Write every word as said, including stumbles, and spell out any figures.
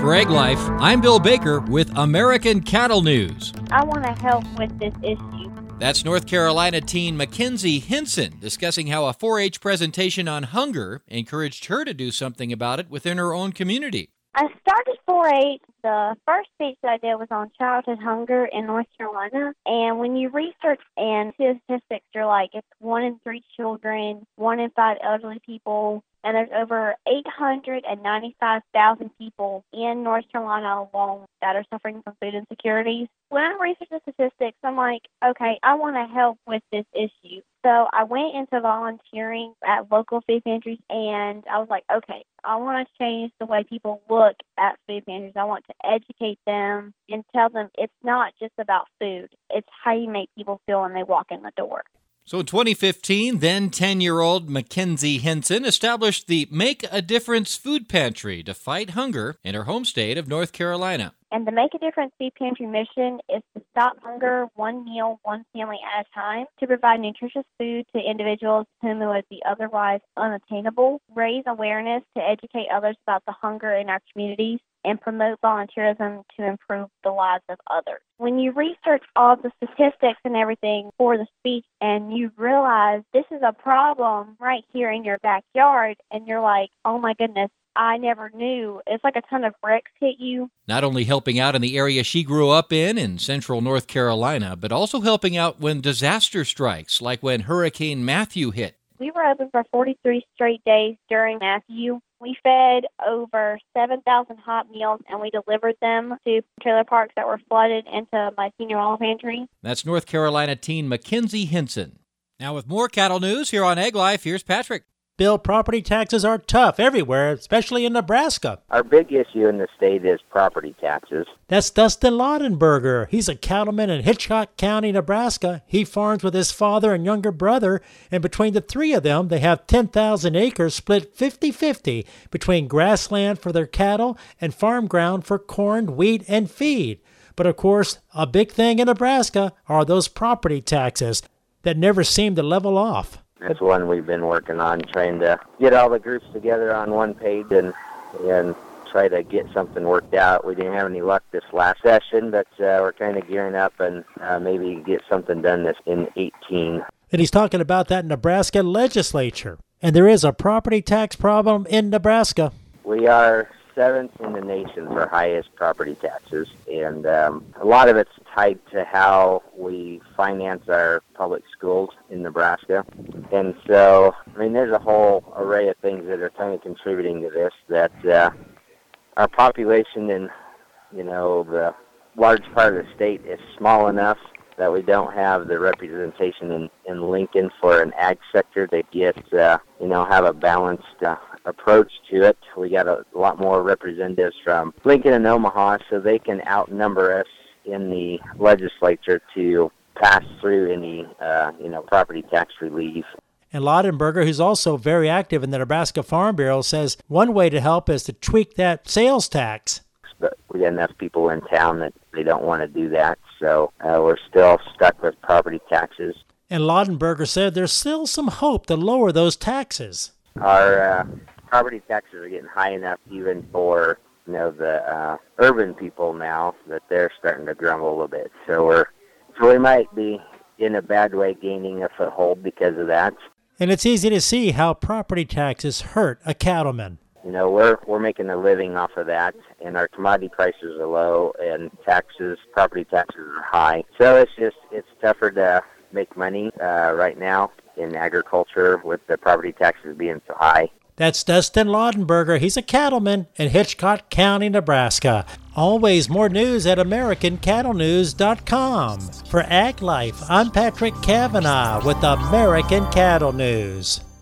For Egg Life, I'm Bill Baker with American Cattle News. I want to help with this issue. That's North Carolina teen Mackenzie Henson discussing how a four H presentation on hunger encouraged her to do something about it within her own community. I started four H. The first speech that I did was on childhood hunger in North Carolina. And when you research and statistics, you're like, it's one in three children, one in five elderly people, and there's over eight hundred ninety-five thousand people in North Carolina alone that are suffering from food insecurities. When I researched the statistics, I'm like, okay, I want to help with this issue. So I went into volunteering at local food pantries, and I was like, okay, I want to change the way people look at food pantries. I want to educate them and tell them it's not just about food. It's how you make people feel when they walk in the door. So in twenty fifteen, then ten-year-old Mackenzie Henson established the Make a Difference Food Pantry to fight hunger in her home state of North Carolina. And the Make a Difference Food Pantry mission is to stop hunger one meal, one family at a time, to provide nutritious food to individuals whom it would be otherwise unattainable, raise awareness to educate others about the hunger in our communities, and promote volunteerism to improve the lives of others. When you research all the statistics and everything for the speech and you realize this is a problem right here in your backyard, and you're like, oh my goodness, I never knew. It's like a ton of bricks hit you. Not only helping out in the area she grew up in, in central North Carolina, but also helping out when disaster strikes, like when Hurricane Matthew hit. We were open for forty-three straight days during Matthew. We fed over seven thousand hot meals, and we delivered them to trailer parks that were flooded into my senior olive pantry. That's North Carolina teen Mackenzie Henson. Now with more cattle news here on Egg Life, here's Patrick. Bill, property taxes are tough everywhere, especially in Nebraska. Our big issue in the state is property taxes. That's Dustin Laudenberger. He's a cattleman in Hitchcock County, Nebraska. He farms with his father and younger brother, and between the three of them, they have ten thousand acres split fifty-fifty between grassland for their cattle and farm ground for corn, wheat, and feed. But of course, a big thing in Nebraska are those property taxes that never seem to level off. That's one we've been working on, trying to get all the groups together on one page and and try to get something worked out. We didn't have any luck this last session, but uh, we're kind of gearing up and uh, maybe get something done this in eighteen. And he's talking about that Nebraska legislature. And there is a property tax problem in Nebraska. We are seventh in the nation for highest property taxes, and um, a lot of it's tied to how we finance our public schools in Nebraska. And so, I mean, there's a whole array of things that are kind of contributing to this, that uh, our population in, you know, the large part of the state is small enough that we don't have the representation in, in Lincoln for an ag sector to get, uh, you know, have a balanced uh, approach to it. We got a lot more representatives from Lincoln and Omaha, so they can outnumber us in the legislature to pass through any, uh, you know, property tax relief. And Laudenberger, who's also very active in the Nebraska Farm Bureau, says one way to help is to tweak that sales tax. But we got enough people in town that they don't want to do that, so uh, we're still stuck with property taxes. And Laudenberger said there's still some hope to lower those taxes. Our uh, property taxes are getting high enough even for, you know, the uh, urban people now that they're starting to grumble a little bit. So we're so we might be in a bad way gaining a foothold because of that. And it's easy to see how property taxes hurt a cattleman. You know, we're we're making a living off of that, and our commodity prices are low, and taxes, property taxes are high. So it's just it's tougher to make money uh, right now in agriculture with the property taxes being so high. That's Dustin Laudenberger. He's a cattleman in Hitchcock County, Nebraska. Always more news at American Cattle News dot com. For Ag Life, I'm Patrick Cavanaugh with American Cattle News.